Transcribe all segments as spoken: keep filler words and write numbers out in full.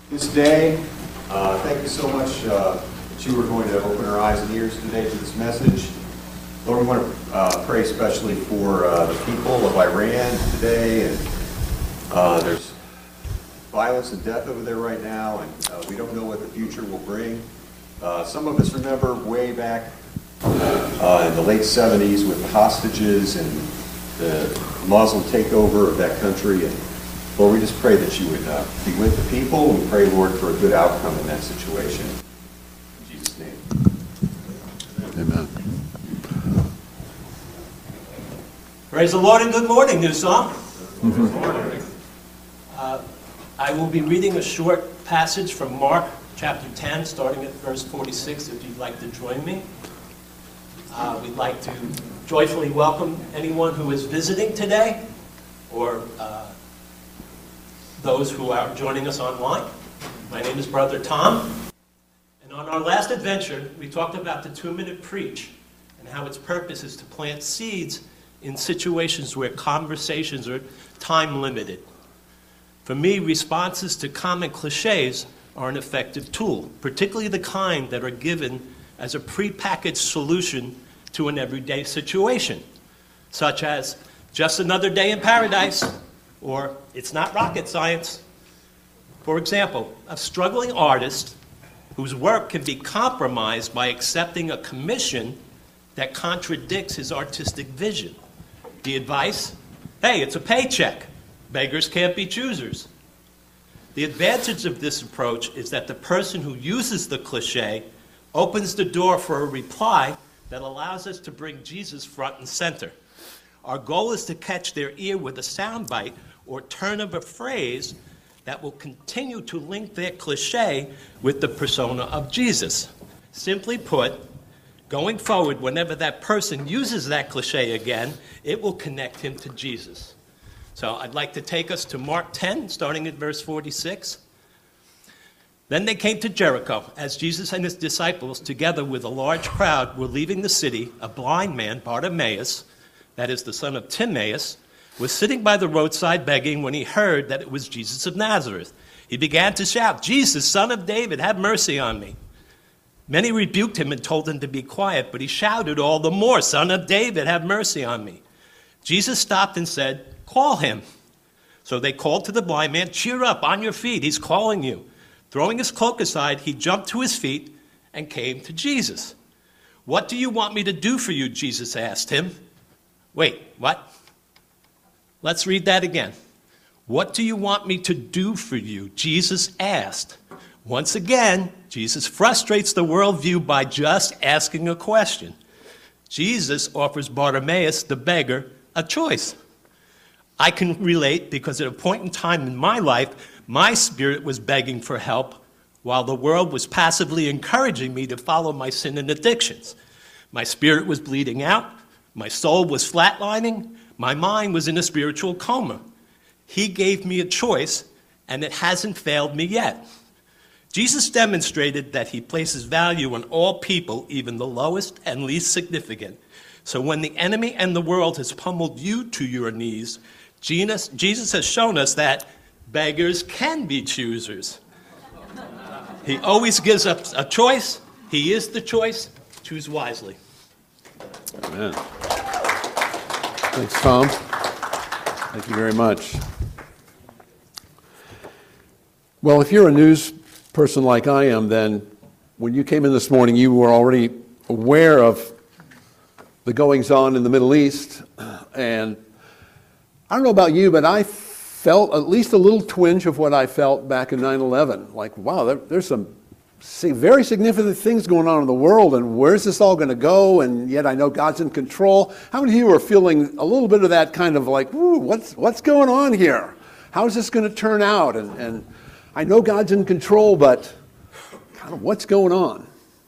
this day. Uh, thank you so much uh, that you were going to open our eyes and ears today to this message. Lord, we want to uh, pray especially for uh, the people of Iran today. And uh, there's violence and death over there right now, and uh, we don't know what the future will bring. Uh, some of us remember way back uh, in the late seventies with the hostages and the Muslim takeover of that country. And Lord, we just pray that you would uh, be with the people. We pray, Lord, for a good outcome in that situation. In Jesus' name. Amen. Praise the Lord and good morning, New Song. Good morning. Uh, I will be reading a short passage from Mark chapter ten, starting at verse forty-six, if you'd like to join me. Uh, we'd like to joyfully welcome anyone who is visiting today, or uh, those who are joining us online. My name is Brother Tom, and on our last adventure, we talked about the two-minute preach and how its purpose is to plant seeds in situations where conversations are time-limited. For me, responses to common cliches are an effective tool, particularly the kind that are given as a prepackaged solution to an everyday situation, such as, just another day in paradise, or it's not rocket science. For example, a struggling artist whose work can be compromised by accepting a commission that contradicts his artistic vision. The advice? Hey, it's a paycheck. Beggars can't be choosers. The advantage of this approach is that the person who uses the cliche opens the door for a reply that allows us to bring Jesus front and center. Our goal is to catch their ear with a soundbite or turn of a phrase that will continue to link their cliche with the persona of Jesus. Simply put, going forward, whenever that person uses that cliche again, it will connect him to Jesus. So I'd like to take us to Mark ten, starting at verse forty-six. Then they came to Jericho. As Jesus and his disciples, together with a large crowd, were leaving the city, a blind man, Bartimaeus, that is the son of Timaeus, was sitting by the roadside begging when he heard that it was Jesus of Nazareth. He began to shout, "Jesus, son of David, have mercy on me." Many rebuked him and told him to be quiet, but he shouted all the more, "Son of David, have mercy on me." Jesus stopped and said, "Call him." So they called to the blind man, "Cheer up, on your feet, he's calling you." Throwing his cloak aside, he jumped to his feet and came to Jesus. "What do you want me to do for you?" Jesus asked him. Wait, what? Let's read that again. "What do you want me to do for you?" Jesus asked. Once again, Jesus frustrates the worldview by just asking a question. Jesus offers Bartimaeus, the beggar, a choice. I can relate because at a point in time in my life, my spirit was begging for help while the world was passively encouraging me to follow my sin and addictions. My spirit was bleeding out. My soul was flatlining. My mind was in a spiritual coma. He gave me a choice, and it hasn't failed me yet. Jesus demonstrated that he places value on all people, even the lowest and least significant. So when the enemy and the world has pummeled you to your knees, Jesus, Jesus has shown us that beggars can be choosers. He always gives us a choice. He is the choice. Choose wisely. Amen. Thanks, Tom. Thank you very much. Well, if you're a news person like I am, then when you came in this morning, you were already aware of the goings-on in the Middle East. And I don't know about you, but I felt at least a little twinge of what I felt back in nine eleven. Like, wow, there, there's some very significant things going on in the world, and where's this all going to go? And yet I know God's in control. How many of you are feeling a little bit of that kind of like, ooh, what's, what's going on here? How is this going to turn out? And, and I know God's in control, but kind of what's going on?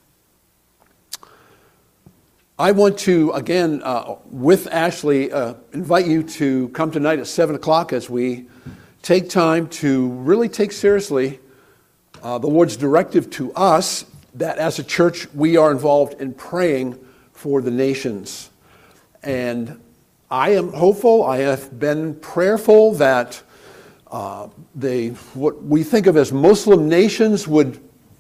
I want to, again, uh, with Ashley, uh, invite you to come tonight at seven o'clock as we take time to really take seriously uh, the Lord's directive to us that as a church we are involved in praying for the nations. And I am hopeful, I have been prayerful that uh, they, what we think of as Muslim nations would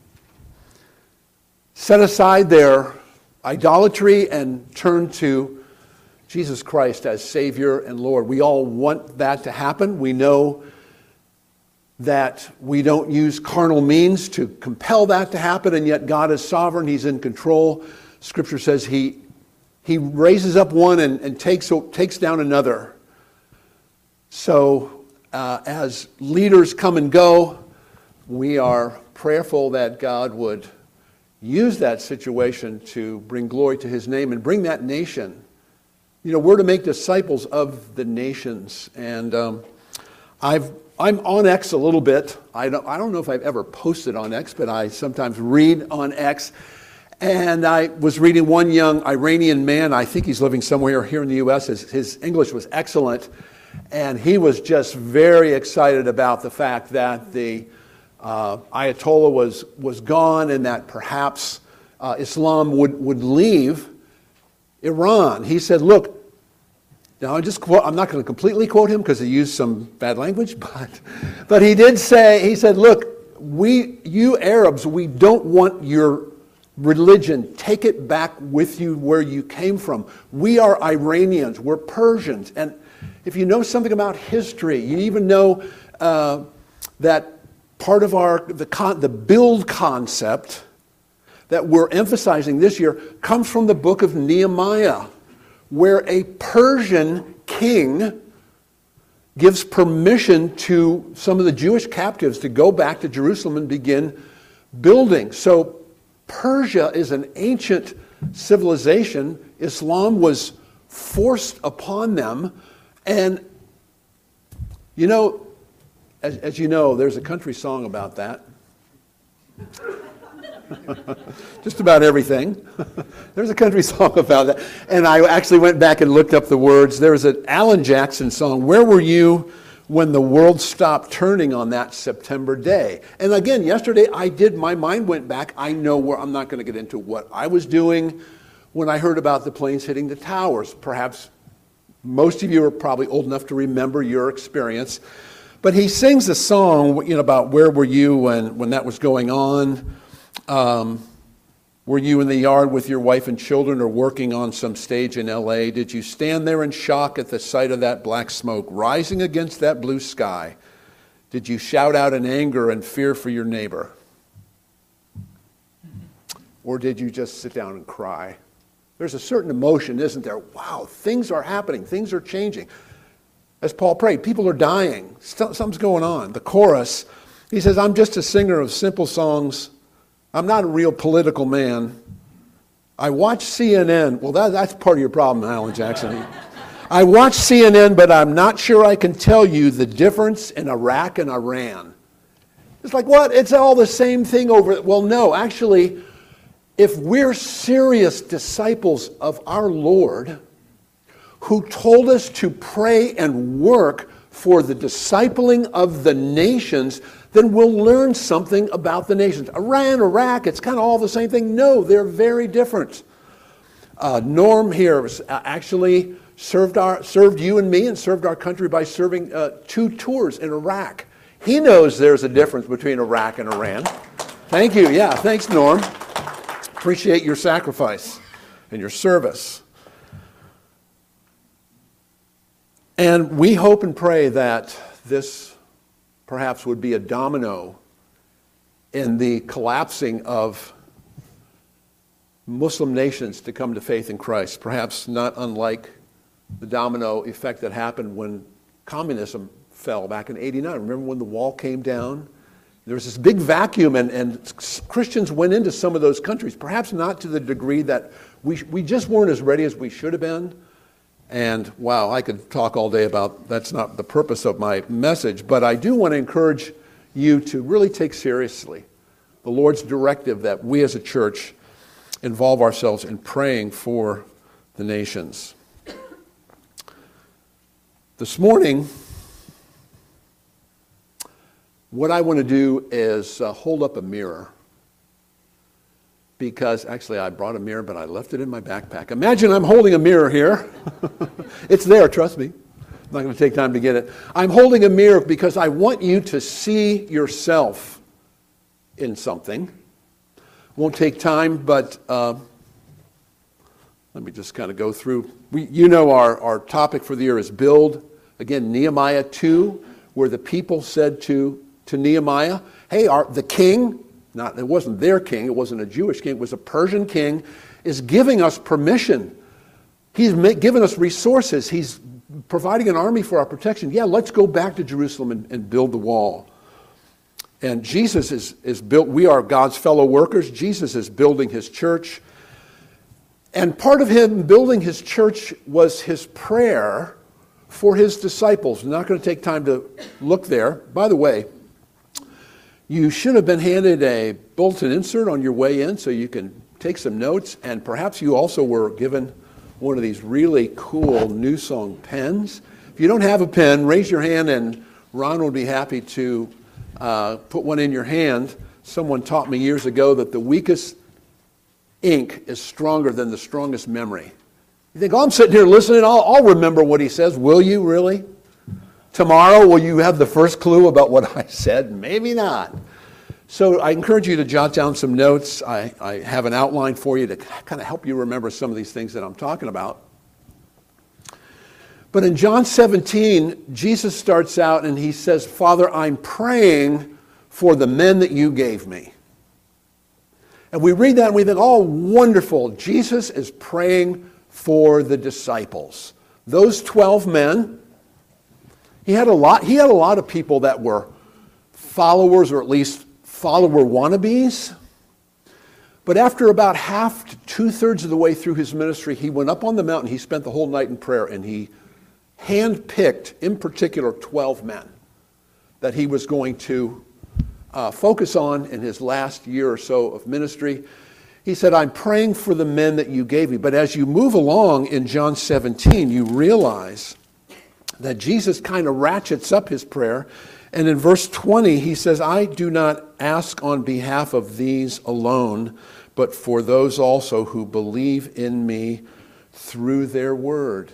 set aside their idolatry and turn to Jesus Christ as Savior and Lord. We all want that to happen. We know that we don't use carnal means to compel that to happen, and yet God is sovereign. He's in control. Scripture says he, he raises up one and, and takes, takes down another. So uh, as leaders come and go, we are prayerful that God would use that situation to bring glory to his name and bring that nation. You know, we're to make disciples of the nations. And um, I've, I'm on X a little bit. I don't, I don't know if I've ever posted on X, but I sometimes read on X. And I was reading one young Iranian man. I think he's living somewhere here in the U S. His, his English was excellent. And he was just very excited about the fact that the uh, Ayatollah was, was gone and that perhaps uh, Islam would, would leave Iran. He said, look, now I just quote, I'm not going to completely quote him because he used some bad language, but, but he did say, he said, look, we, you Arabs, we don't want your religion. Take it back with you where you came from. We are Iranians. We're Persians. And if you know something about history, you even know uh, that part of our the con- the build concept that we're emphasizing this year comes from the book of Nehemiah, where a Persian king gives permission to some of the Jewish captives to go back to Jerusalem and begin building. So Persia is an ancient civilization. Islam was forced upon them. And, you know, as, as you know, there's a country song about that. Just about everything. There's a country song about that. And I actually went back and looked up the words. There's an Alan Jackson song, Where Were You When the World Stopped Turning on That September Day? And again, yesterday I did, my mind went back. I know where, I'm not going to get into what I was doing when I heard about the planes hitting the towers. Perhaps most of you are probably old enough to remember your experience. But he sings a song, you know, about where were you when, when that was going on. Um, were you in the yard with your wife and children or working on some stage in L A? Did you stand there in shock at the sight of that black smoke rising against that blue sky? Did you shout out in anger and fear for your neighbor? Or did you just sit down and cry? There's a certain emotion, isn't there? Wow, things are happening. Things are changing. As Paul prayed, people are dying. Something's going on. The chorus, he says, I'm just a singer of simple songs. I'm not a real political man. I watch C N N. Well, that, that's part of your problem, Alan Jackson. I watch C N N, but I'm not sure I can tell you the difference in Iraq and Iran. It's like, what? It's all the same thing over. Well, no, actually, if we're serious disciples of our Lord, who told us to pray and work for the discipling of the nations, then we'll learn something about the nations. Iran, Iraq, it's kind of all the same thing. No, they're very different. Uh, Norm here was, uh, actually served, our, served you and me and served our country by serving uh, two tours in Iraq. He knows there's a difference between Iraq and Iran. Thank you. Yeah, thanks, Norm. Appreciate your sacrifice and your service. And we hope and pray that this perhaps would be a domino in the collapsing of Muslim nations to come to faith in Christ, perhaps not unlike the domino effect that happened when communism fell back in eighty-nine. Remember when the wall came down? There was this big vacuum, and, and Christians went into some of those countries, perhaps not to the degree that we, we just weren't as ready as we should have been. And wow, I could talk all day about, that's not the purpose of my message, but I do want to encourage you to really take seriously the Lord's directive that we as a church involve ourselves in praying for the nations. This morning, what I want to do is uh, hold up a mirror. Because, actually, I brought a mirror, but I left it in my backpack. Imagine I'm holding a mirror here. It's there, trust me. not going to take time to get it. I'm holding a mirror because I want you to see yourself in something. Won't take time, but uh, let me just kind of go through. We, you know our, our topic for the year is build. Again, Nehemiah two, where the people said to, to Nehemiah, hey, our, the king, not, it wasn't their king, it wasn't a Jewish king, it was a Persian king, is giving us permission. He's given us resources. He's providing an army for our protection. Yeah, let's go back to Jerusalem and, and build the wall. And Jesus is, is built, we are God's fellow workers. Jesus is building his church. And part of him building his church was his prayer for his disciples. I'm not going to take time to look there. By the way, you should have been handed a bulletin insert on your way in so you can take some notes. And perhaps you also were given one of these really cool New Song pens. If you don't have a pen, raise your hand and Ron would be happy to uh, put one in your hand. Someone taught me years ago that the weakest ink is stronger than the strongest memory. You think, oh, I'm sitting here listening, I'll, I'll remember what he says. Will you really? Tomorrow, will you have the first clue about what I said? Maybe not. So I encourage you to jot down some notes. I, I have an outline for you to kind of help you remember some of these things that I'm talking about. But in John seventeen, Jesus starts out and he says, Father, I'm praying for the men that you gave me. And we read that and we think, oh, wonderful. Jesus is praying for the disciples. Those twelve men, he had a lot, he had a lot of people that were followers, or at least follower wannabes. But after about half to two-thirds of the way through his ministry, he went up on the mountain, he spent the whole night in prayer, and he handpicked, in particular, twelve men that he was going to uh, focus on in his last year or so of ministry. He said, I'm praying for the men that you gave me. But as you move along in John seventeen, you realize that Jesus kind of ratchets up his prayer. And in verse twenty, he says, I do not ask on behalf of these alone, but for those also who believe in me through their word.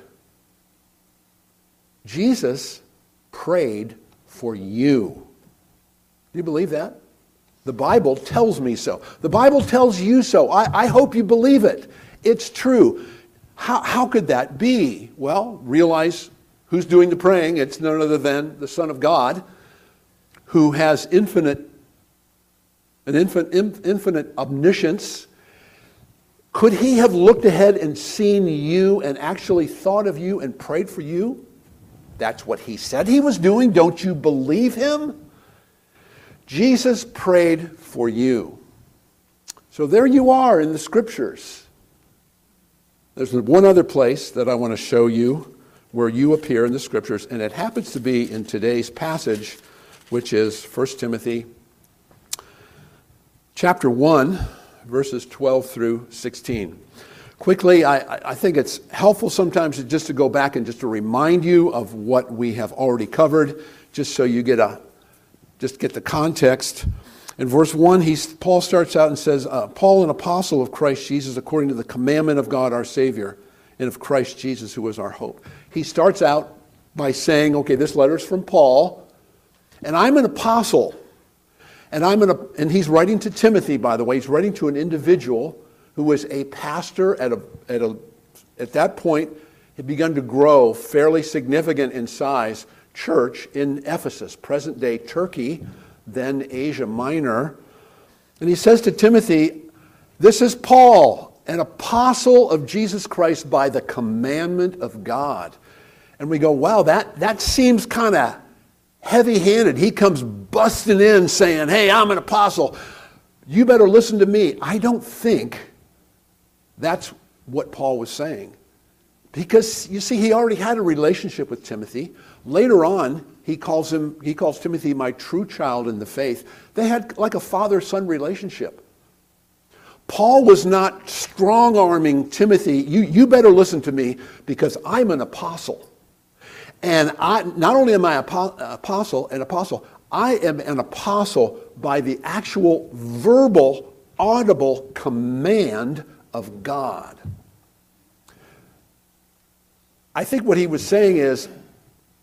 Jesus prayed for you. Do you believe that? The Bible tells me so. The Bible tells you so. I, I hope you believe it. It's true. How, how could that be? Well, realize who's doing the praying. It's none other than the Son of God, who has infinite, an infinite, infinite omniscience. Could he have looked ahead and seen you and actually thought of you and prayed for you? That's what he said he was doing. Don't you believe him? Jesus prayed for you. So there you are in the scriptures. There's one other place that I want to show you where you appear in the scriptures, and it happens to be in today's passage, which is First Timothy chapter one, verses twelve through sixteen. Quickly, I, I think it's helpful sometimes just to go back and just to remind you of what we have already covered, just so you get a just get the context. In verse one, he's, Paul starts out and says, uh, Paul, an apostle of Christ Jesus, according to the commandment of God our Savior, and of Christ Jesus, who is our hope. He starts out by saying, okay, this letter is from Paul, and I'm an apostle. And I'm an, and he's writing to Timothy, by the way. He's writing to an individual who was a pastor at a, at a, at that point, had begun to grow fairly significant in size church in Ephesus, present-day Turkey, then Asia Minor. And he says to Timothy, this is Paul, an apostle of Jesus Christ by the commandment of God. And we go, wow, that, that seems kind of heavy-handed. He comes busting in saying, hey, I'm an apostle. You better listen to me. I don't think that's what Paul was saying. Because, you see, he already had a relationship with Timothy. Later on, he calls him, he calls Timothy my true child in the faith. They had like a father-son relationship. Paul was not strong-arming Timothy. You, you better listen to me because I'm an apostle. And I not only am I an apostle, an apostle, I am an apostle by the actual verbal, audible command of God. I think what he was saying is,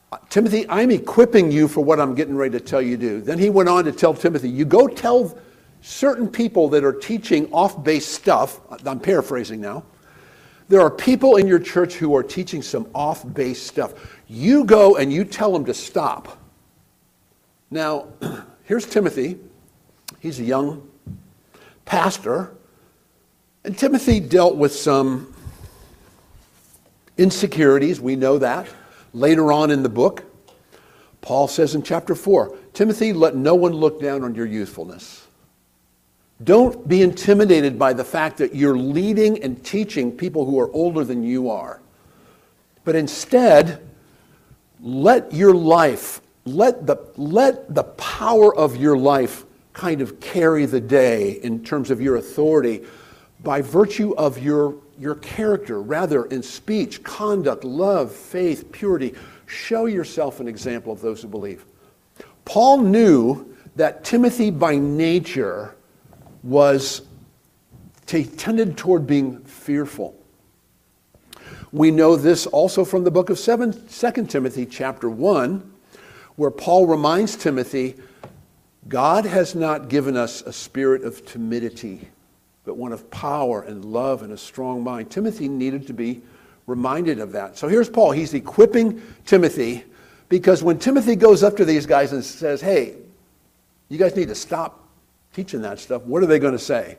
Timothy, I'm equipping you for what I'm getting ready to tell you to do. Then he went on to tell Timothy, you go tell certain people that are teaching off-base stuff. I'm paraphrasing now. There are people in your church who are teaching some off-base stuff. You go and you tell them to stop. Now, here's Timothy. He's a young pastor. And Timothy dealt with some insecurities. We know that. Later on in the book, Paul says in chapter four, Timothy, let no one look down on your youthfulness. Don't be intimidated by the fact that you're leading and teaching people who are older than you are. But instead, let your life, let the, let the power of your life kind of carry the day in terms of your authority by virtue of your your character, rather in speech, conduct, love, faith, purity. Show yourself an example of those who believe. Paul knew that Timothy by nature was t- tended toward being fearful. We know this also from the book of Second Timothy chapter one, where Paul reminds Timothy, God has not given us a spirit of timidity, but one of power and love and a strong mind. Timothy needed to be reminded of that. So here's Paul. He's equipping Timothy because when Timothy goes up to these guys and says, hey, you guys need to stop teaching that stuff, what are they going to say?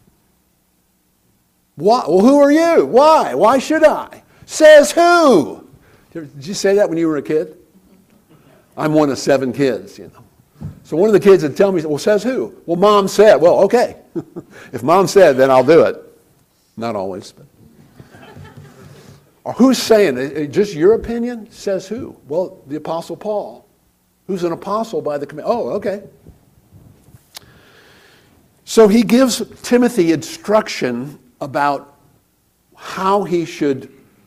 Why? Well, who are you? Why? Why should I? Says who? Did you say that when you were a kid? I'm one of seven kids, you know. So one of the kids would tell me, well, says who? Well, Mom said. Well, okay. If Mom said, then I'll do it. Not always. But. Or who's saying it? Just your opinion? Says who? Well, the Apostle Paul. Who's an apostle by the command? Oh, okay. So he gives Timothy instruction about how he should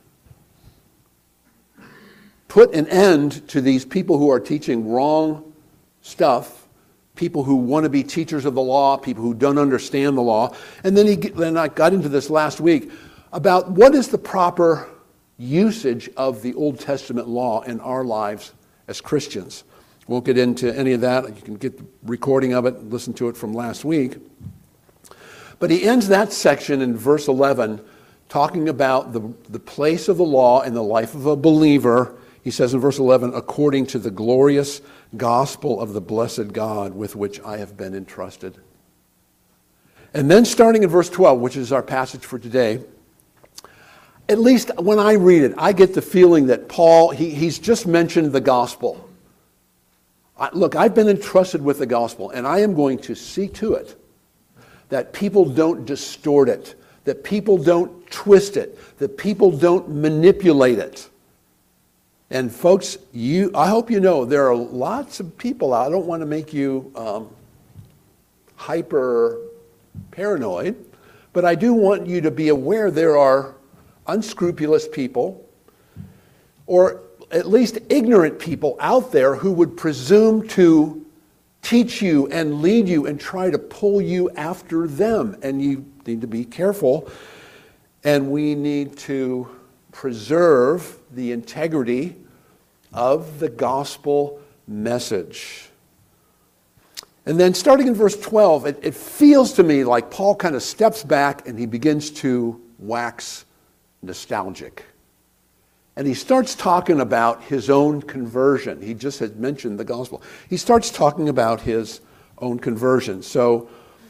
put an end to these people who are teaching wrong stuff, people who want to be teachers of the law, people who don't understand the law. And then he then I got into this last week about what is the proper usage of the Old Testament law in our lives as Christians. Won't get into any of that. You can get the recording of it and listen to it from last week. But he ends that section in verse eleven talking about the, the place of the law in the life of a believer. He says in verse eleven, according to the glorious gospel of the blessed God with which I have been entrusted. And then starting in verse twelve, which is our passage for today, at least when I read it, I get the feeling that Paul, he, he's just mentioned the gospel. I, look, I've been entrusted with the gospel, and I am going to see to it that people don't distort it, that people don't twist it, that people don't manipulate it. And folks, you, I hope you know there are lots of people out. I don't want to make you um, hyper paranoid, but I do want you to be aware there are unscrupulous people, or at least ignorant people out there who would presume to teach you and lead you and try to pull you after them. And you need to be careful. And we need to preserve the integrity of the gospel message. And then starting in verse twelve, it, it feels to me like Paul kind of steps back and he begins to wax nostalgic. And he starts talking about his own conversion. He just had mentioned the gospel. He starts talking about his own conversion. So,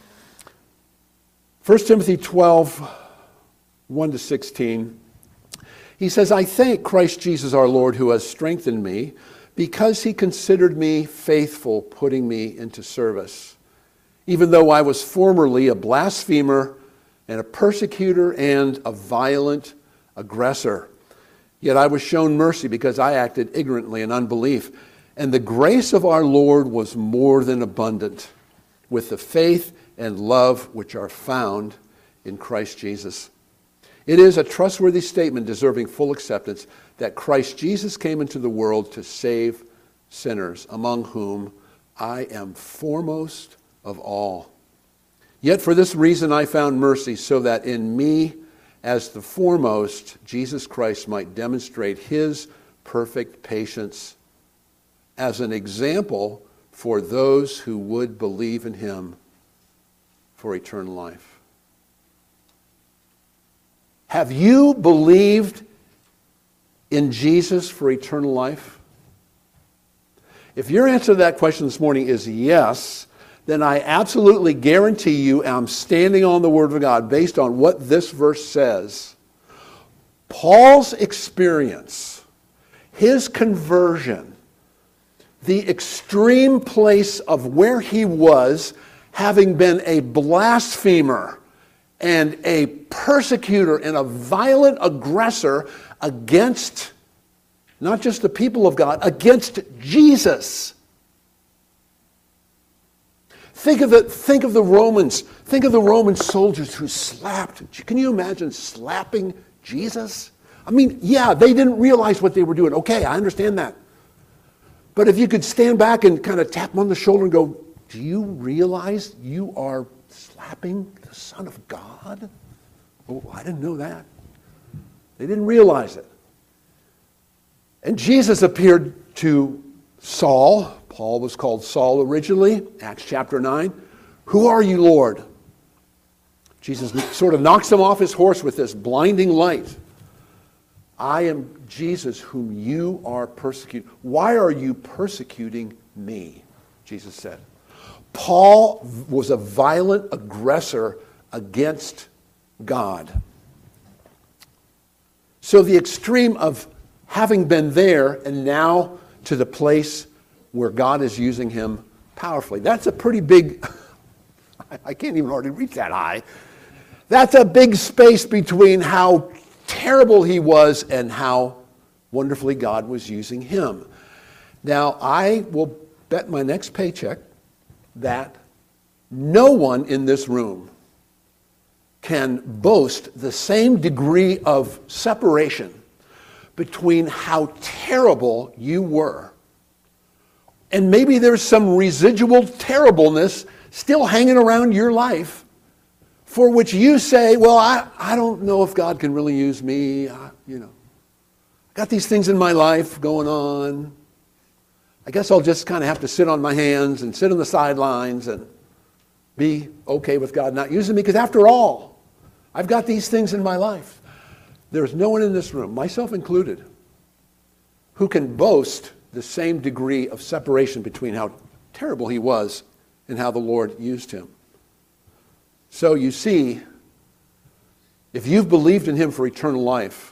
First Timothy twelve, one to sixteen, he says, I thank Christ Jesus our Lord who has strengthened me because he considered me faithful, putting me into service. Even though I was formerly a blasphemer and a persecutor and a violent aggressor. Yet I was shown mercy because I acted ignorantly in unbelief. And the grace of our Lord was more than abundant with the faith and love which are found in Christ Jesus. It is a trustworthy statement deserving full acceptance that Christ Jesus came into the world to save sinners, among whom I am foremost of all. Yet for this reason I found mercy, so that in me as the foremost, Jesus Christ might demonstrate his perfect patience as an example for those who would believe in him for eternal life. Have you believed in Jesus for eternal life? If your answer to that question this morning is yes, then I absolutely guarantee you, and I'm standing on the Word of God based on what this verse says, Paul's experience, his conversion, the extreme place of where he was, having been a blasphemer and a persecutor and a violent aggressor against not just the people of God, against Jesus. Think of the, think of the Romans. Think of the Roman soldiers who slapped. Can you imagine slapping Jesus? I mean, yeah, they didn't realize what they were doing. Okay, I understand that. But if you could stand back and kind of tap them on the shoulder and go, do you realize you are slapping the Son of God? Oh, I didn't know that. They didn't realize it. And Jesus appeared to Saul. Paul was called Saul originally, Acts chapter nine. Who are you, Lord? Jesus sort of knocks him off his horse with this blinding light. I am Jesus whom you are persecuting. Why are you persecuting me? Jesus said. Paul was a violent aggressor against God. So the extreme of having been there and now to the place where God is using him powerfully. That's a pretty big, I can't even hardly reach that high. That's a big space between how terrible he was and how wonderfully God was using him. Now, I will bet my next paycheck that no one in this room can boast the same degree of separation between how terrible you were, and maybe there's some residual terribleness still hanging around your life for which you say, well, I, I don't know if God can really use me. I, you know, I got these things in my life going on. I guess I'll just kind of have to sit on my hands and sit on the sidelines and be okay with God not using me, because after all, I've got these things in my life. There's no one in this room, myself included, who can boast the same degree of separation between how terrible he was and how the Lord used him. So you see, if you've believed in him for eternal life,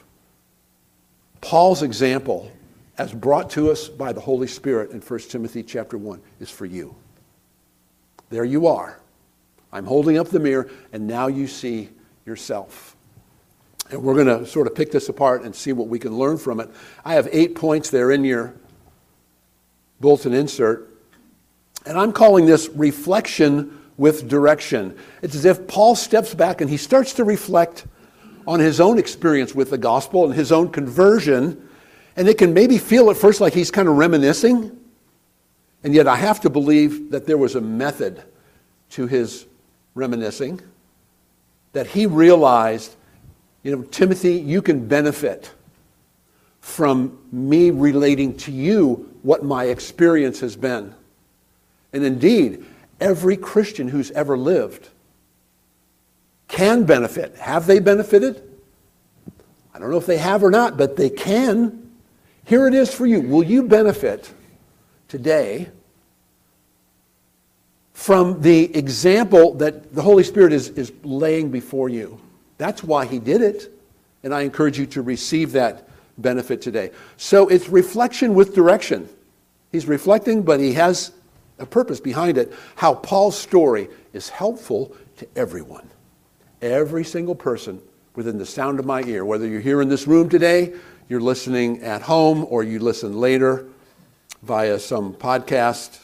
Paul's example, as brought to us by the Holy Spirit in First Timothy chapter one, is for you. There you are. I'm holding up the mirror, and now you see yourself. And we're going to sort of pick this apart and see what we can learn from it. I have eight points there in your bulletin insert. And I'm calling this reflection with direction. It's as if Paul steps back and he starts to reflect on his own experience with the gospel and his own conversion. And it can maybe feel at first like he's kind of reminiscing. And yet I have to believe that there was a method to his reminiscing, that he realized, you know, Timothy, you can benefit from me relating to you what my experience has been. And indeed, every Christian who's ever lived can benefit. Have they benefited? I don't know if they have or not, but they can. Here it is for you. Will you benefit today from the example that the Holy Spirit is, is laying before you? That's why he did it. And I encourage you to receive that benefit today. So it's reflection with direction. He's reflecting, but he has a purpose behind it. How Paul's story is helpful to everyone. Every single person within the sound of my ear. Whether you're here in this room today, you're listening at home, or you listen later via some podcast.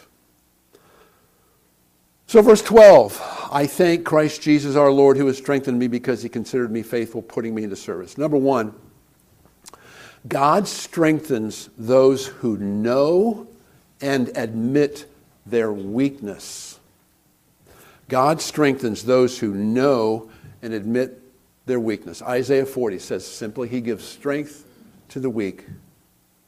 So verse twelve, I thank Christ Jesus our Lord, who has strengthened me because he considered me faithful, putting me into service. Number one, God strengthens those who know and admit their weakness. God strengthens those who know and admit their weakness. Isaiah forty says simply, he gives strength to the weak.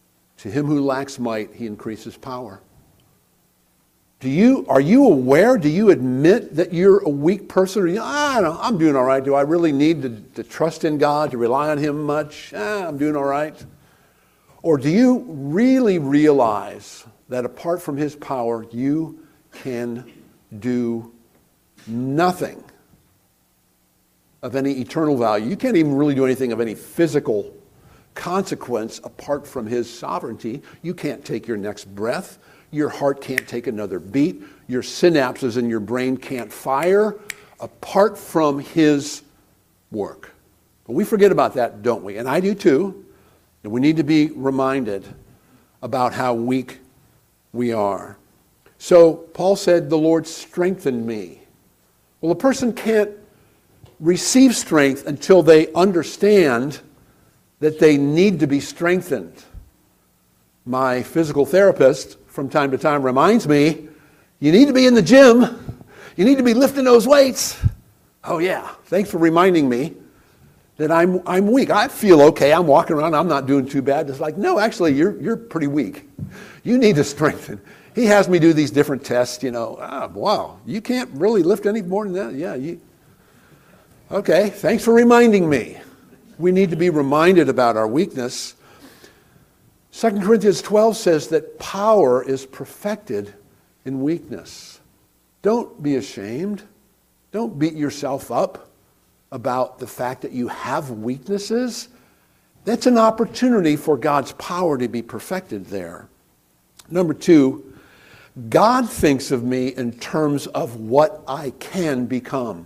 To him who lacks might, he increases power. Do you, are you aware, do you admit that you're a weak person? Or you, ah, no, I'm doing all right. Do I really need to, to trust in God, to rely on him much? Ah, I'm doing all right. Or do you really realize that apart from his power, you can do nothing of any eternal value? You can't even really do anything of any physical consequence apart from his sovereignty. You can't take your next breath. Your heart can't take another beat. Your synapses in your brain can't fire apart from his work. But we forget about that, don't we? And I do too. And we need to be reminded about how weak we are. So Paul said, the Lord strengthened me. Well, a person can't receive strength until they understand that they need to be strengthened. My physical therapist from time to time reminds me, you need to be in the gym. You need to be lifting those weights. Oh yeah, thanks for reminding me that I'm I'm weak. I feel okay. I'm walking around. I'm not doing too bad. It's like, no, actually, you're you're pretty weak. You need to strengthen. He has me do these different tests, you know. Ah, wow, you can't really lift any more than that. Yeah, you. Okay, thanks for reminding me. We need to be reminded about our weakness. Second Corinthians twelve says that power is perfected in weakness. Don't be ashamed. Don't beat yourself up about the fact that you have weaknesses. That's an opportunity for God's power to be perfected there. Number two, God thinks of me in terms of what I can become.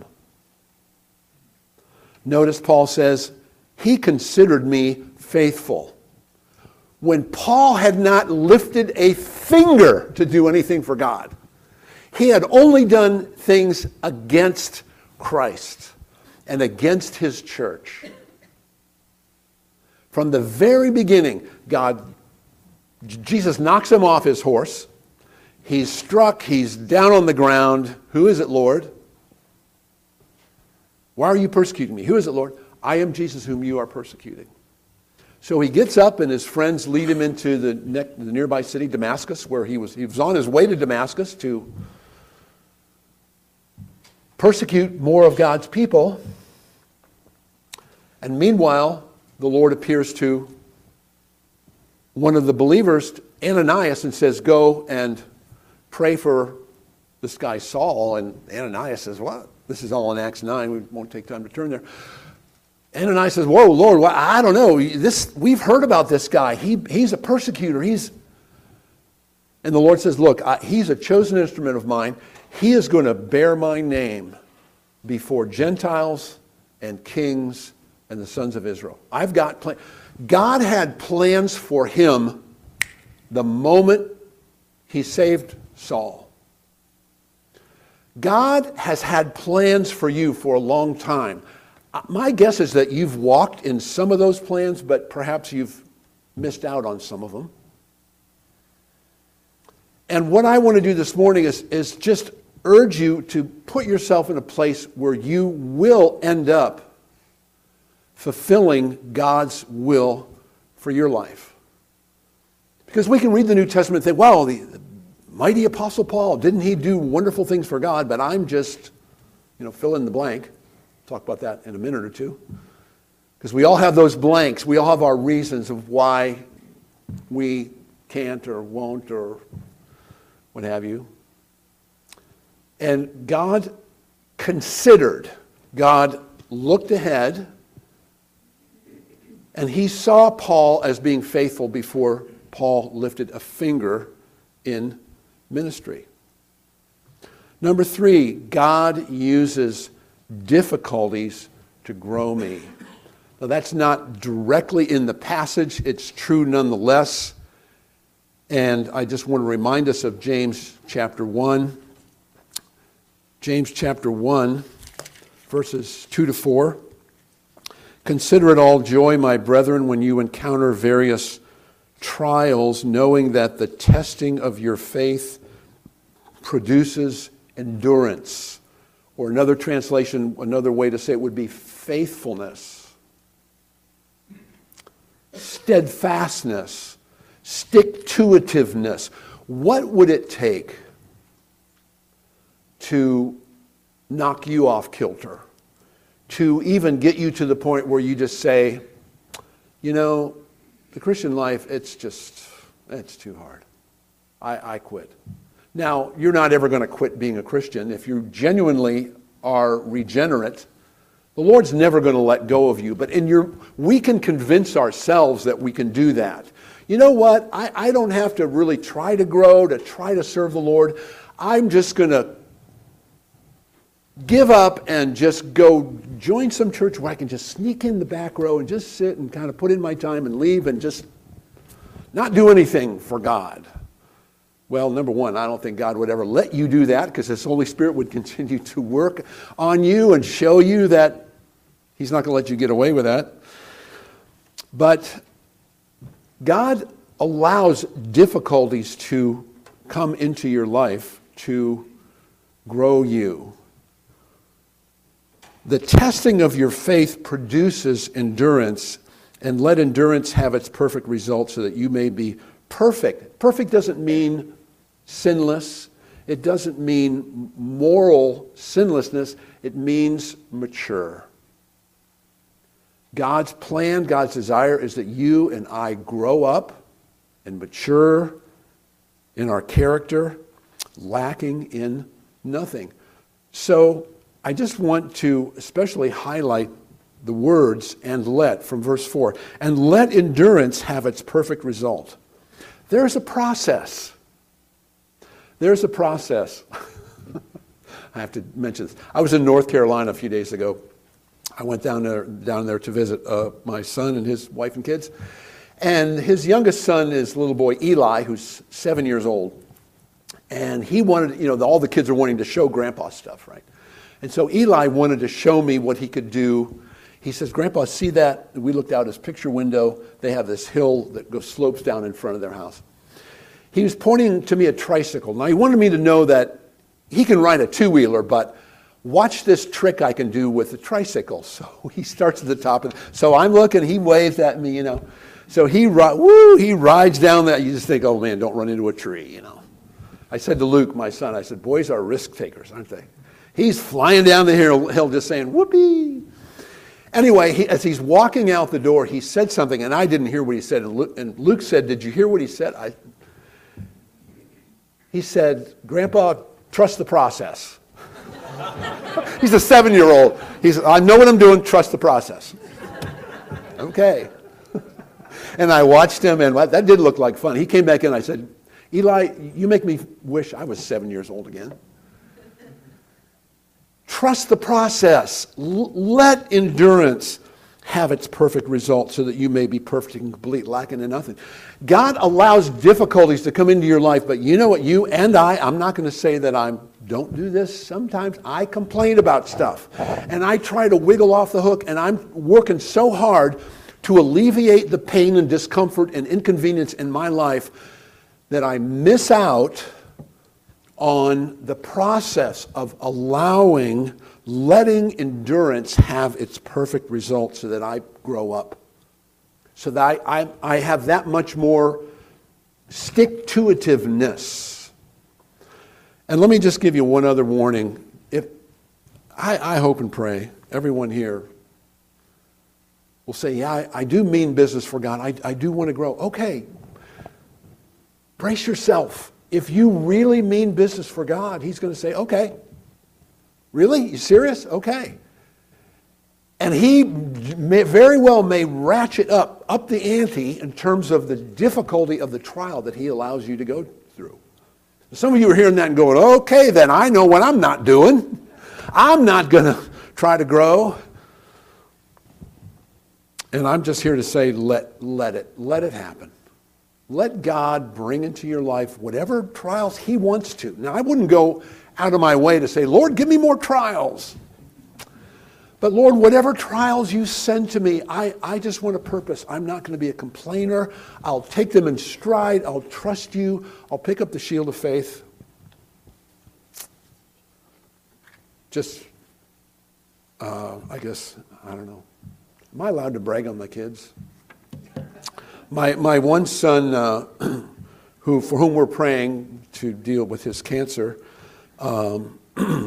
Notice Paul says, he considered me faithful. When Paul had not lifted a finger to do anything for God, he had only done things against Christ and against his church. From the very beginning, God, Jesus knocks him off his horse. He's struck. He's down on the ground. Who is it, Lord? Why are you persecuting me? Who is it, Lord? I am Jesus whom you are persecuting. So he gets up and his friends lead him into the, ne- the nearby city, Damascus, where he was, he was on his way to Damascus to persecute more of God's people. And meanwhile, the Lord appears to one of the believers, Ananias, and says, go and pray for this guy Saul. And Ananias says, what? This is all in Acts nine. We won't take time to turn there. Ananias says, whoa, Lord, well, I don't know. This, we've heard about this guy. He, he's a persecutor. He's, and the Lord says, look, I, he's a chosen instrument of mine. He is going to bear my name before Gentiles and kings and the sons of Israel. I've got plans. God had plans for him the moment he saved Saul. God has had plans for you for a long time. My guess is that you've walked in some of those plans, but perhaps you've missed out on some of them. And what I want to do this morning is, is just urge you to put yourself in a place where you will end up fulfilling God's will for your life. Because we can read the New Testament and think, wow, the, the mighty Apostle Paul, didn't he do wonderful things for God? But I'm just, you know, fill in the blank. Talk about that in a minute or two. Because we all have those blanks. We all have our reasons of why we can't or won't or what have you. And God considered, God looked ahead, and he saw Paul as being faithful before Paul lifted a finger in ministry. Number three, God uses difficulties to grow me. Now that's not directly in the passage. It's true nonetheless. And I just want to remind us of James chapter one. James chapter one, verses two to four. Consider it all joy, my brethren, when you encounter various trials, knowing that the testing of your faith produces endurance. Or another translation, another way to say it would be faithfulness, steadfastness. stick-to-itiveness. What would it take to knock you off kilter? To even get you to the point where you just say, you know, the Christian life, it's just, it's too hard. I, I quit. Now, you're not ever going to quit being a Christian. If you genuinely are regenerate, the Lord's never going to let go of you. But in your, we can convince ourselves that we can do that. You know what? I, I don't have to really try to grow, to try to serve the Lord. I'm just going to give up and just go join some church where I can just sneak in the back row and just sit and kind of put in my time and leave and just not do anything for God. Well, number one, I don't think God would ever let you do that, because His Holy Spirit would continue to work on you and show you that He's not going to let you get away with that. But God allows difficulties to come into your life to grow you. The testing of your faith produces endurance, and let endurance have its perfect result so that you may be perfect. Perfect doesn't mean sinless. It doesn't mean moral sinlessness. It means mature. God's plan, God's desire is that you and I grow up and mature in our character, lacking in nothing. So I just want to especially highlight the words "and let" from verse four. And let endurance have its perfect result. There's a process. There's a process. I have to mention this. I was in North Carolina a few days ago. I went down there, down there to visit uh, my son and his wife and kids. And his youngest son is little boy Eli, who's seven years old. And he wanted, you know, all the kids are wanting to show Grandpa stuff, right? And so Eli wanted to show me what he could do. He says, Grandpa, see that? We looked out his picture window. They have this hill that goes slopes down in front of their house. He was pointing to me a tricycle. Now, he wanted me to know that he can ride a two-wheeler, but watch this trick I can do with the tricycle. So he starts at the top. Of, so I'm looking. He waves at me, you know. So he, woo, he rides down that. You just think, oh, man, don't run into a tree, you know. I said to Luke, my son, I said, boys are risk takers, aren't they? He's flying down the hill, hill just saying, whoopee. Anyway, he, as he's walking out the door, he said something, and I didn't hear what he said. And Luke, and Luke said, did you hear what he said? I, he said, Grandpa, trust the process. He's a seven-year-old. He said, I know what I'm doing, trust the process. Okay. And I watched him, and that did look like fun. He came back in, and I said, Eli, you make me wish I was seven years old again. Trust the process. L- let endurance have its perfect result so that you may be perfect and complete, lacking in nothing. God allows difficulties to come into your life, but you know what? You and I, I'm not going to say that I don't do this. Sometimes I complain about stuff, and I try to wiggle off the hook, and I'm working so hard to alleviate the pain and discomfort and inconvenience in my life that I miss out on the process of allowing, letting endurance have its perfect result so that I grow up. So that I, I, I have that much more stick-to-itiveness. And let me just give you one other warning. If I, I hope and pray everyone here will say, yeah, I, I do mean business for God. I, I do want to grow. Okay. Brace yourself. If you really mean business for God, He's going to say, okay. Really? You serious? Okay. And He may, very well may ratchet up, up the ante in terms of the difficulty of the trial that He allows you to go through. Some of you are hearing that and going, okay, then I know what I'm not doing. I'm not going to try to grow. And I'm just here to say, let, let it, let it happen. Let God bring into your life whatever trials He wants to. Now, I wouldn't go out of my way to say, Lord, give me more trials. But Lord, whatever trials you send to me, I, I just want a purpose. I'm not going to be a complainer. I'll take them in stride. I'll trust you. I'll pick up the shield of faith. Just, uh, I guess, I don't know. Am I allowed to brag on my kids? My my one son, uh, who for whom we're praying to deal with his cancer, um,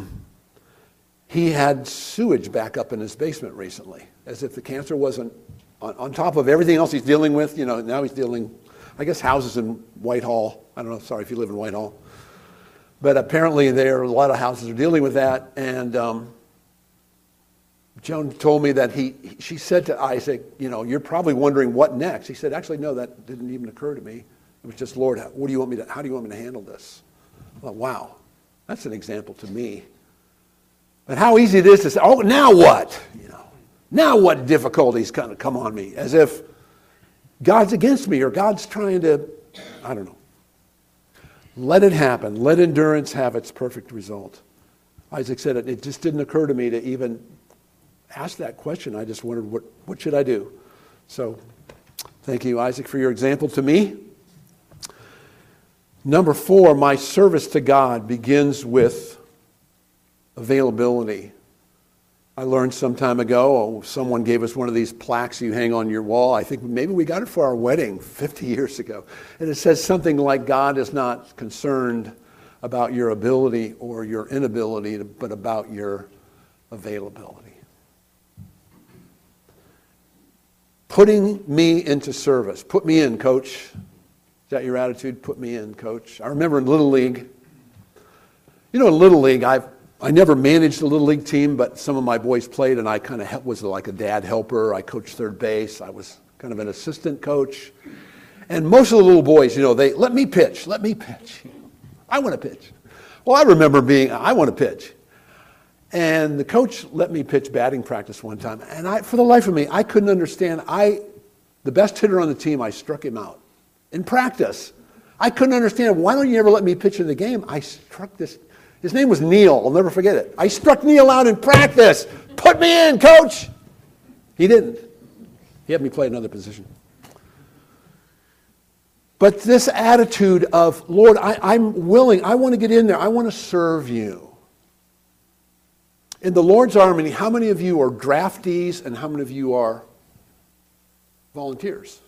he had sewage back up in his basement recently, as if the cancer wasn't on, on top of everything else he's dealing with. You know, now he's dealing, I guess, houses in Whitehall. I don't know. Sorry if you live in Whitehall, but apparently there are a lot of houses are dealing with that. And um, Joan told me that he, she said to Isaac, you know, you're probably wondering what next. He said, actually, no, that didn't even occur to me. It was just, Lord, what do you want me to, how do you want me to handle this? Well, wow, that's an example to me. But how easy it is to say, oh, now what? You know, now what difficulties kind of come on me? As if God's against me or God's trying to, I don't know. Let it happen. Let endurance have its perfect result. Isaac said it, it just didn't occur to me to even ask that question. I just wondered, what, what should I do? So thank you, Isaac, for your example to me. Number four, my service to God begins with availability. I learned some time ago, oh, someone gave us one of these plaques you hang on your wall. I think maybe we got it for our wedding fifty years ago. And it says something like, God is not concerned about your ability or your inability, but about your availability. Putting me into service. Put me in, coach. Is that your attitude? Put me in, coach. I remember in Little League. You know, in Little League, I've I never managed a Little League team, but some of my boys played, and I kind of was like a dad helper. I coached third base. I was kind of an assistant coach. And most of the little boys, you know, they, let me pitch, let me pitch. I want to pitch. Well, I remember being, I want to pitch. And the coach let me pitch batting practice one time. And I, for the life of me, I couldn't understand. I, the best hitter on the team, I struck him out in practice. I couldn't understand, why don't you ever let me pitch in the game? I struck this. His name was Neil. I'll never forget it. I struck Neil out in practice. Put me in, coach. He didn't. He had me play another position. But this attitude of, Lord, I, I'm willing. I want to get in there. I want to serve you. In the Lord's Army, how many of you are draftees and how many of you are volunteers?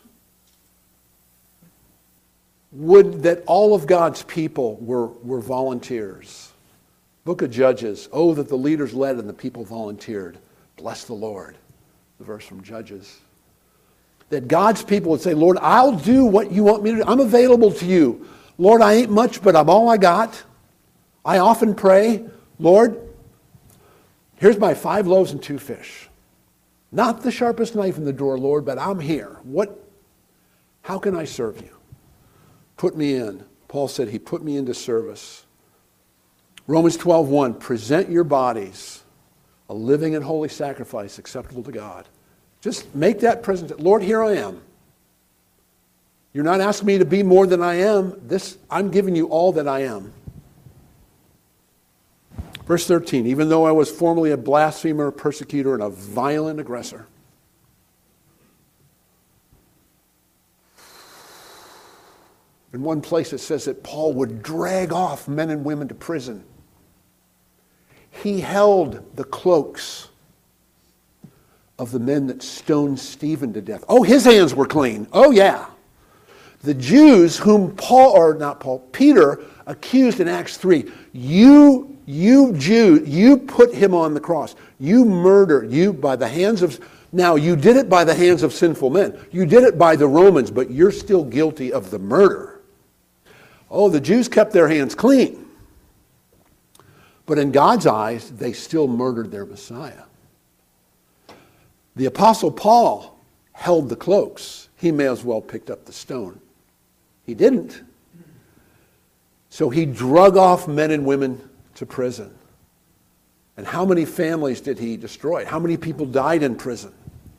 Would that all of God's people were, were volunteers. Book of Judges, oh, that the leaders led and the people volunteered. Bless the Lord. The verse from Judges. That God's people would say, Lord, I'll do what you want me to do. I'm available to you. Lord, I ain't much, but I'm all I got. I often pray, Lord, here's my five loaves and two fish. Not the sharpest knife in the drawer, Lord, but I'm here. What? How can I serve you? Put me in. Paul said he put me into service. Romans twelve one, present your bodies a living and holy sacrifice acceptable to God. Just make that present. Lord, here I am. You're not asking me to be more than I am. This, I'm giving you all that I am. Verse thirteen, even though I was formerly a blasphemer, a persecutor, and a violent aggressor. In one place it says that Paul would drag off men and women to prison. He held the cloaks of the men that stoned Stephen to death. Oh, his hands were clean. Oh, yeah. The Jews whom Paul, or not Paul, Peter accused in Acts three, you, you Jew, you put him on the cross. You murdered, you by the hands of, now you did it by the hands of sinful men. You did it by the Romans, but you're still guilty of the murder. Oh, the Jews kept their hands clean. But in God's eyes, they still murdered their Messiah. The Apostle Paul held the cloaks. He may as well picked up the stone. He didn't. So he drug off men and women to prison. And how many families did he destroy? How many people died in prison?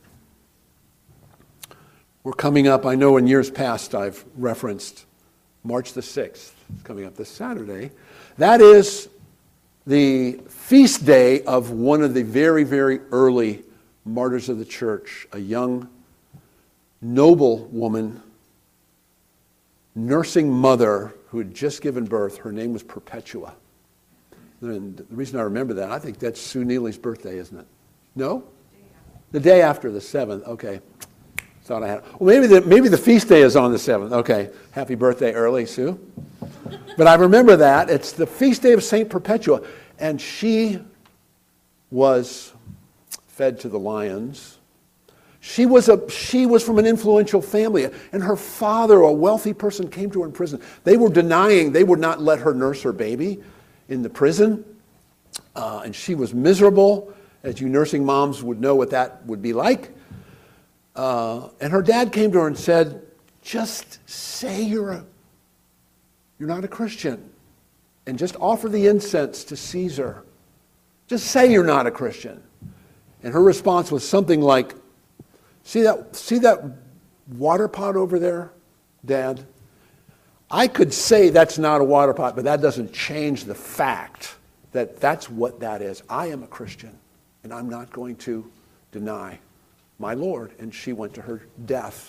We're coming up, I know in years past I've referenced March the sixth. It's coming up this Saturday. That is the feast day of one of the very, very early martyrs of the church, a young, noble woman, nursing mother who had just given birth. Her name was Perpetua. And the reason I remember that, I think that's Sue Neely's birthday, isn't it? No? The day after, the seventh. Okay. Thought I had. Well, maybe the maybe the feast day is on the seventh. Okay, happy birthday early, Sue. But I remember that it's the feast day of Saint Perpetua, and she was fed to the lions. She was a she was from an influential family, and her father, a wealthy person, came to her in prison. They were denying; they would not let her nurse her baby in the prison, uh, and she was miserable, as you nursing moms would know what that would be like. Uh, and her dad came to her and said, just say you're a, you're not a Christian, and just offer the incense to Caesar. Just say you're not a Christian. And her response was something like, see that, see that water pot over there, Dad? I could say that's not a water pot, but that doesn't change the fact that that's what that is. I am a Christian, and I'm not going to deny my Lord. And she went to her death.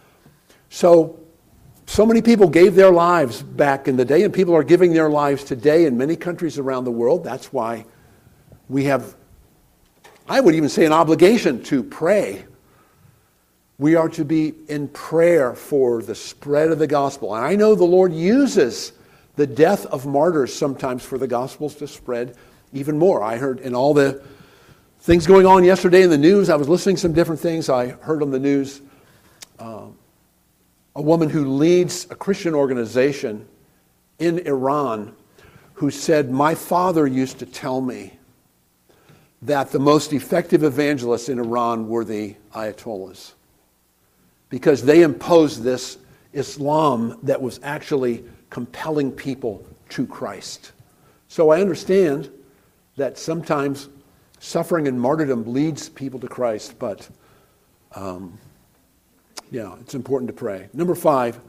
So, so many people gave their lives back in the day, and people are giving their lives today in many countries around the world. That's why we have, I would even say, an obligation to pray. We are to be in prayer for the spread of the gospel. And I know the Lord uses the death of martyrs sometimes for the gospels to spread even more. I heard in all the things going on yesterday in the news, I was listening to some different things. I heard on the news uh, a woman who leads a Christian organization in Iran who said, my father used to tell me that the most effective evangelists in Iran were the Ayatollahs, because they imposed this Islam that was actually compelling people to Christ. So I understand that sometimes suffering and martyrdom leads people to Christ, but um, yeah, it's important to pray. Number five,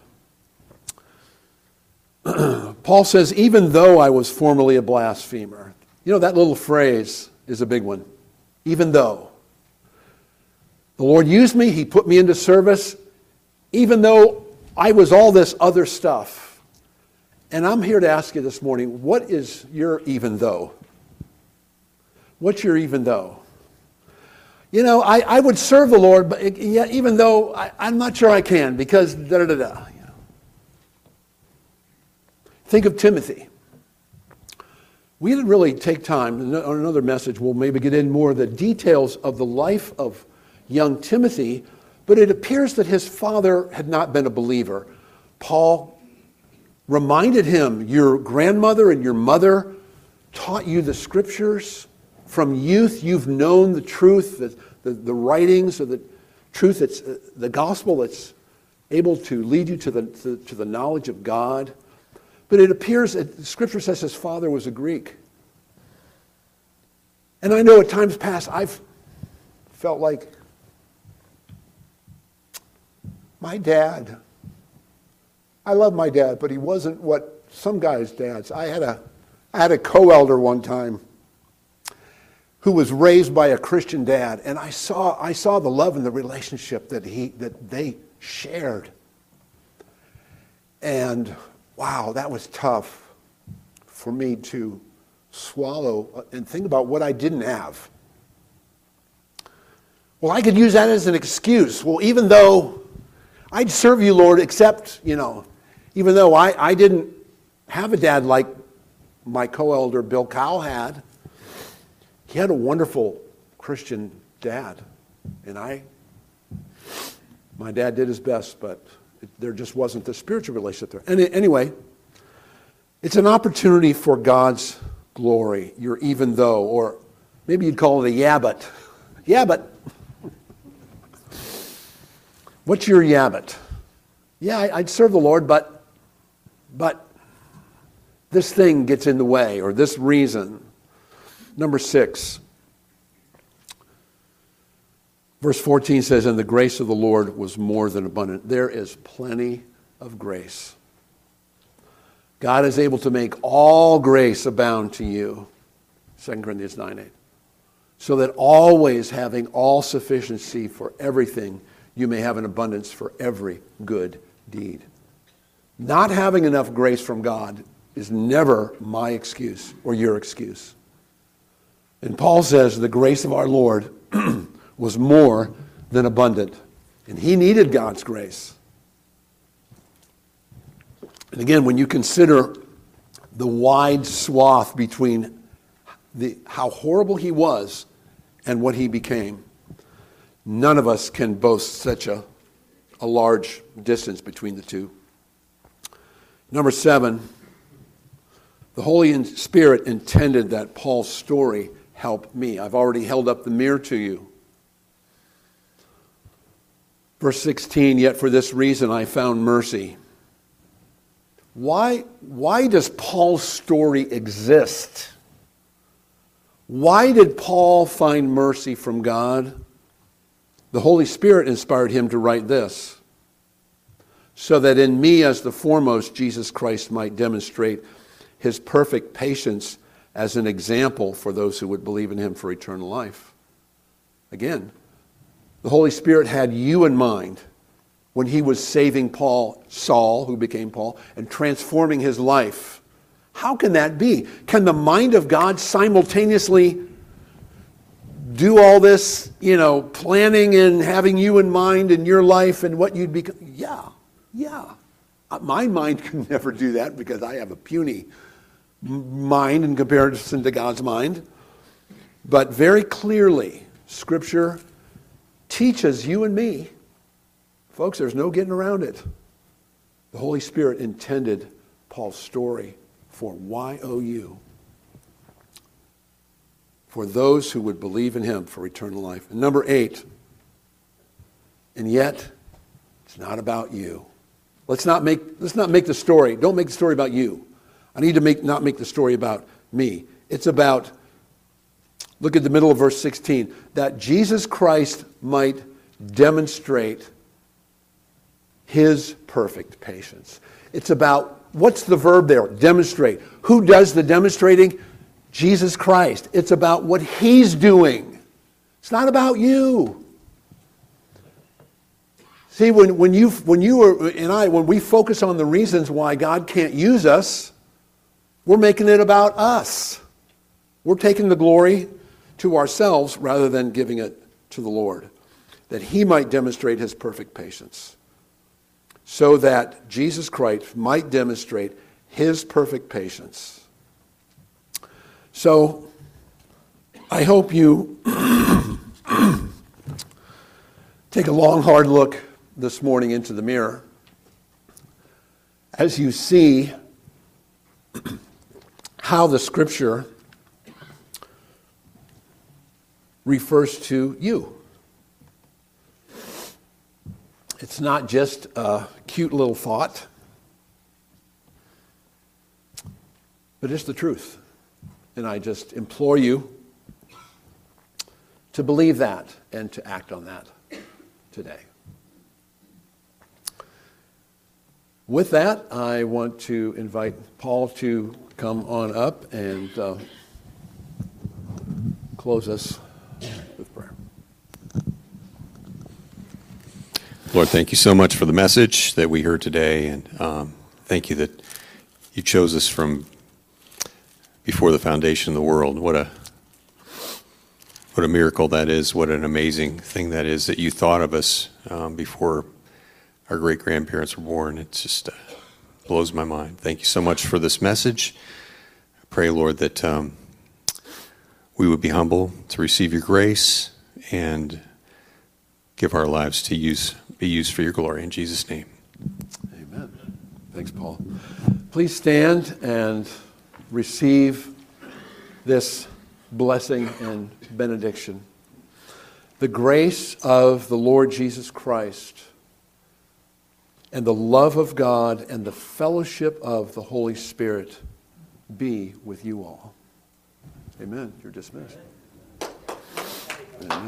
Paul says, even though I was formerly a blasphemer. You know, that little phrase is a big one. Even though. The Lord used me, He put me into service, even though I was all this other stuff. And I'm here to ask you this morning, what is your even though? What's your even though? You know, I, I would serve the Lord, but yeah, even though I, I'm not sure I can, because da da da da. You know. Think of Timothy. We didn't really take time, on another message, we'll maybe get in more of the details of the life of young Timothy, but it appears that his father had not been a believer. Paul reminded him, your grandmother and your mother taught you the scriptures. From youth, you've known the truth, the, the, the writings of the truth, that's uh, the gospel that's able to lead you to the, to, to the knowledge of God. But it appears that Scripture says his father was a Greek. And I know at times past I've felt like my dad, I love my dad, but he wasn't what some guys' dads. I had a, I had a co-elder one time who was raised by a Christian dad, and I saw I saw the love and the relationship that he that they shared. And wow, that was tough for me to swallow and think about what I didn't have. Well, I could use that as an excuse. Well, even though I'd serve you, Lord, except, you know, even though I, I didn't have a dad like my co-elder Bill Cowell had, he had a wonderful Christian dad, and I, my dad did his best, but it, there just wasn't the spiritual relationship there. And anyway, it's an opportunity for God's glory, your even though, or maybe you'd call it a yeah but. Yeah but. What's your yeah but? Yeah, I, I'd serve the Lord, but, but this thing gets in the way, or this reason. Number six, verse fourteen says, and the grace of the Lord was more than abundant. There is plenty of grace. God is able to make all grace abound to you, Second Corinthians nine eight, so that always having all sufficiency for everything, you may have an abundance for every good deed. Not having enough grace from God is never my excuse or your excuse. And Paul says the grace of our Lord was more than abundant. And he needed God's grace. And again, when you consider the wide swath between the, how horrible he was and what he became, none of us can boast such a, a large distance between the two. Number seven, the Holy Spirit intended that Paul's story help me. I've already held up the mirror to you. Verse sixteen, yet for this reason I found mercy. Why, why does Paul's story exist? Why did Paul find mercy from God? The Holy Spirit inspired him to write this, so that in me as the foremost Jesus Christ might demonstrate his perfect patience as an example for those who would believe in him for eternal life. Again, the Holy Spirit had you in mind when he was saving Paul, Saul, who became Paul, and transforming his life. How can that be? Can the mind of God simultaneously do all this, you know, planning and having you in mind in your life and what you'd become? Yeah, yeah. My mind can never do that because I have a puny mind in comparison to God's mind. But very clearly, Scripture teaches you and me, folks, there's no getting around it. The Holy Spirit intended Paul's story for Y O U, for those who would believe in him for eternal life. And number eight, and yet it's not about you. Let's not make let's not make the story. Don't make the story about you. I need to make not make the story about me. It's about, look at the middle of verse sixteen, that Jesus Christ might demonstrate his perfect patience. It's about, what's the verb there? Demonstrate. Who does the demonstrating? Jesus Christ. It's about what he's doing. It's not about you. See, when, when you when you are, and I, when we focus on the reasons why God can't use us, we're making it about us. We're taking the glory to ourselves rather than giving it to the Lord, that he might demonstrate his perfect patience, so that Jesus Christ might demonstrate his perfect patience. So, I hope you take a long, hard look this morning into the mirror as you see how the Scripture refers to you. It's not just a cute little thought, but it's the truth. And I just implore you to believe that and to act on that today. With that, I want to invite Paul to come on up and uh, close us with prayer. Lord, thank you so much for the message that we heard today, and um, thank you that you chose us from before the foundation of the world. What a what a miracle that is! What an amazing thing that is that you thought of us um, before our great grandparents were born. It just uh, blows my mind. Thank you so much for this message. I pray, Lord, that um, we would be humble to receive your grace and give our lives to use be used for your glory. In Jesus' name. Amen. Thanks, Paul. Please stand and receive this blessing and benediction. The grace of the Lord Jesus Christ and the love of God and the fellowship of the Holy Spirit be with you all. Amen. You're dismissed. Amen.